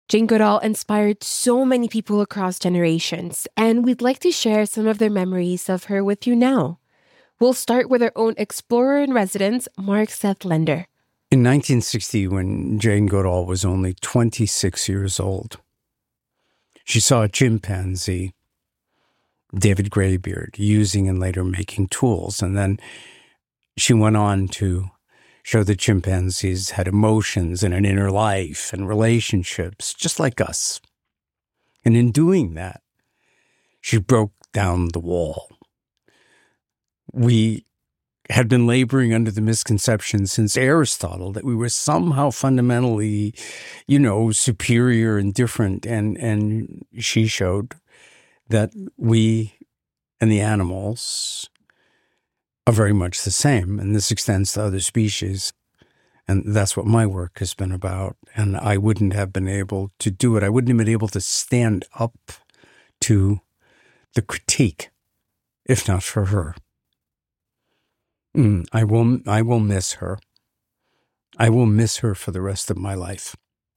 Jane Goodall inspired so many people across generations, and we'd like to share some of their memories of her with you now. We'll start with our own explorer in residence, Mark Seth Lender. In 1960, when Jane Goodall was only 26 years old, she saw a chimpanzee, David Greybeard, using and later making tools. And then she went on to show that chimpanzees had emotions and an inner life and relationships, just like us. And in doing that, she broke down the wall. We had been laboring under the misconception since Aristotle that we were somehow fundamentally, superior and different. And she showed that we and the animals are very much the same, and this extends to other species. And that's what my work has been about. And I wouldn't have been able to do it. I wouldn't have been able to stand up to the critique if not for her. I will miss her. I will miss her for the rest of my life.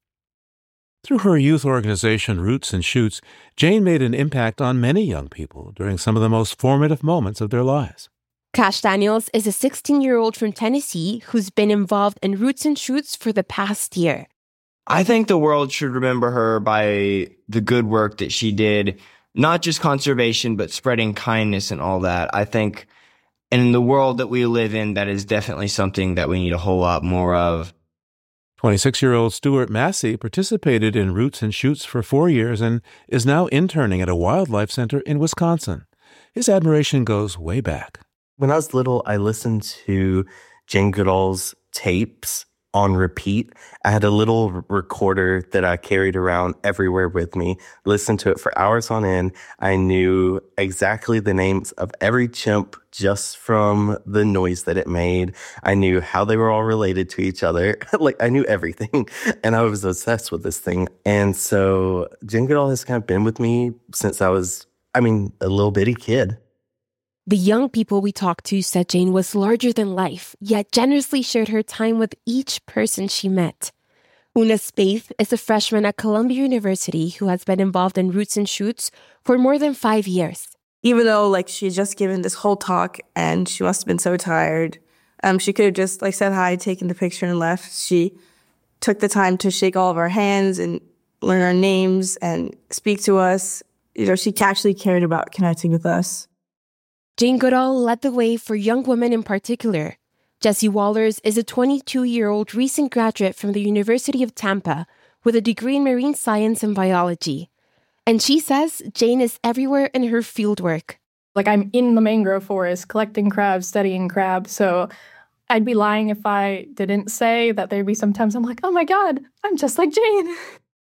Through her youth organization, Roots and Shoots, Jane made an impact on many young people during some of the most formative moments of their lives. Cash Daniels is a 16-year-old from Tennessee who's been involved in Roots and Shoots for the past year. I think the world should remember her by the good work that she did, not just conservation, but spreading kindness and all that. I think in the world that we live in, that is definitely something that we need a whole lot more of. 26-year-old Stuart Massey participated in Roots and Shoots for 4 years and is now interning at a wildlife center in Wisconsin. His admiration goes way back. When I was little, I listened to Jane Goodall's tapes on repeat. I had a little recorder that I carried around everywhere with me, listened to it for hours on end. I knew exactly the names of every chimp just from the noise that it made. I knew how they were all related to each other. I knew everything, and I was obsessed with this thing. And so Jane Goodall has kind of been with me since I was, a little bitty kid. The young people we talked to said Jane was larger than life, yet generously shared her time with each person she met. Una Spaeth is a freshman at Columbia University who has been involved in Roots and Shoots for more than 5 years. Even though, she had just given this whole talk and she must have been so tired, she could have just, said hi, taken the picture and left. She took the time to shake all of our hands and learn our names and speak to us. She actually cared about connecting with us. Jane Goodall led the way for young women in particular. Jessie Wallers is a 22-year-old recent graduate from the University of Tampa with a degree in marine science and biology. And she says Jane is everywhere in her fieldwork. I'm in the mangrove forest collecting crabs, studying crabs. So I'd be lying if I didn't say that there'd be sometimes I'm like, oh my God, I'm just like Jane.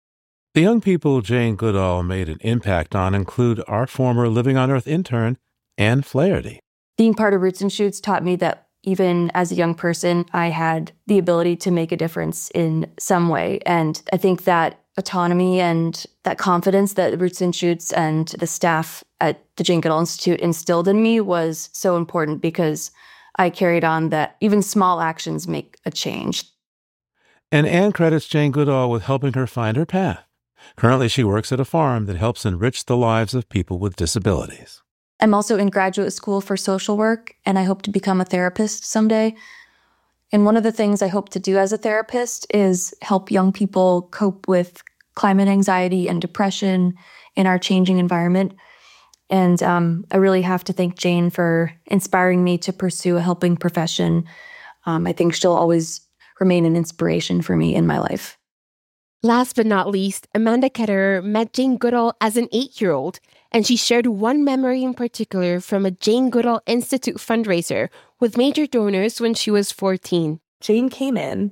The young people Jane Goodall made an impact on include our former Living on Earth intern, Anne Flaherty. Being part of Roots and Shoots taught me that even as a young person, I had the ability to make a difference in some way. And I think that autonomy and that confidence that Roots and Shoots and the staff at the Jane Goodall Institute instilled in me was so important because I carried on that even small actions make a change. And Anne credits Jane Goodall with helping her find her path. Currently, she works at a farm that helps enrich the lives of people with disabilities. I'm also in graduate school for social work, and I hope to become a therapist someday. And one of the things I hope to do as a therapist is help young people cope with climate anxiety and depression in our changing environment. And I really have to thank Jane for inspiring me to pursue a helping profession. I think she'll always remain an inspiration for me in my life. Last but not least, Amanda Ketterer met Jane Goodall as an 8-year-old, and she shared one memory in particular from a Jane Goodall Institute fundraiser with major donors when she was 14. Jane came in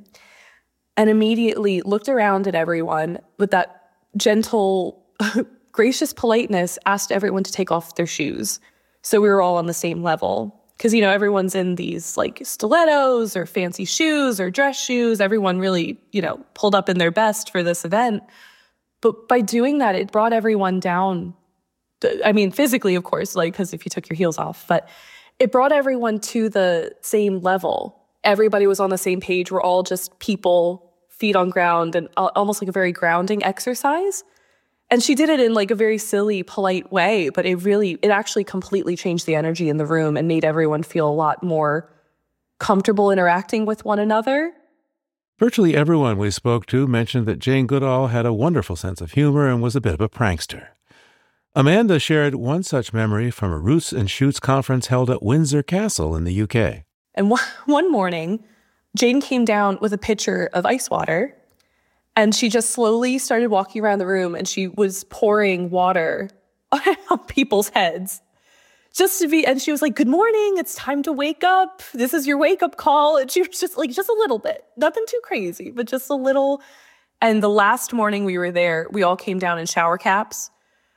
and immediately looked around at everyone with that gentle, gracious politeness, asked everyone to take off their shoes. So we were all on the same level. Because, everyone's in these, stilettos or fancy shoes or dress shoes. Everyone really, pulled up in their best for this event. But by doing that, it brought everyone down. Physically, of course, because if you took your heels off. But it brought everyone to the same level. Everybody was on the same page. We're all just people feet on ground and almost like a very grounding exercise. And she did it in like a very silly, polite way, but it actually completely changed the energy in the room and made everyone feel a lot more comfortable interacting with one another. Virtually everyone we spoke to mentioned that Jane Goodall had a wonderful sense of humor and was a bit of a prankster. Amanda shared one such memory from a Roots and Shoots conference held at Windsor Castle in the UK. And one morning, Jane came down with a pitcher of ice water, and she just slowly started walking around the room, and she was pouring water on people's heads. And she was like, "Good morning, it's time to wake up. This is your wake-up call." And she was just a little bit, nothing too crazy, but just a little. And the last morning we were there, we all came down in shower caps.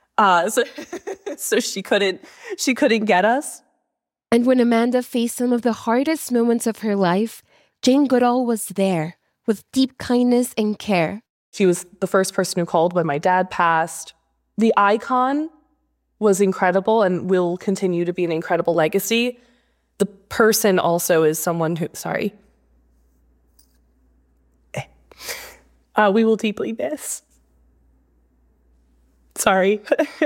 So she couldn't get us. And when Amanda faced some of the hardest moments of her life, Jane Goodall was there with deep kindness and care. She was the first person who called when my dad passed. The icon was incredible and will continue to be an incredible legacy. The person also is someone who, we will deeply miss. Sorry.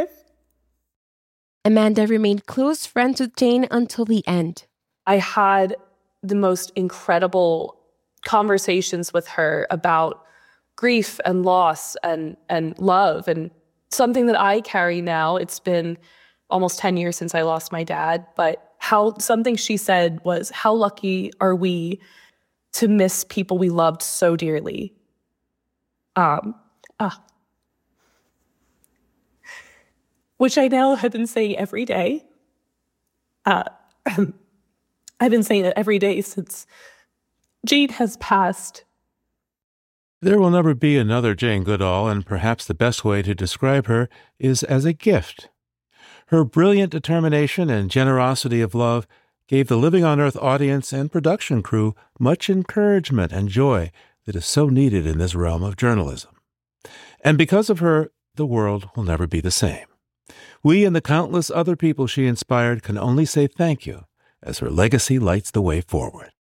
Amanda remained close friends with Jane until the end. I had the most incredible conversations with her about grief and loss and love, and something that I carry now. It's been almost 10 years since I lost my dad, but something she said was, how lucky are we to miss people we loved so dearly? Which I now have been saying every day. I've been saying it every day since Jane has passed. There will never be another Jane Goodall, and perhaps the best way to describe her is as a gift. Her brilliant determination and generosity of love gave the Living on Earth audience and production crew much encouragement and joy that is so needed in this realm of journalism. And because of her, the world will never be the same. We and the countless other people she inspired can only say thank you as her legacy lights the way forward.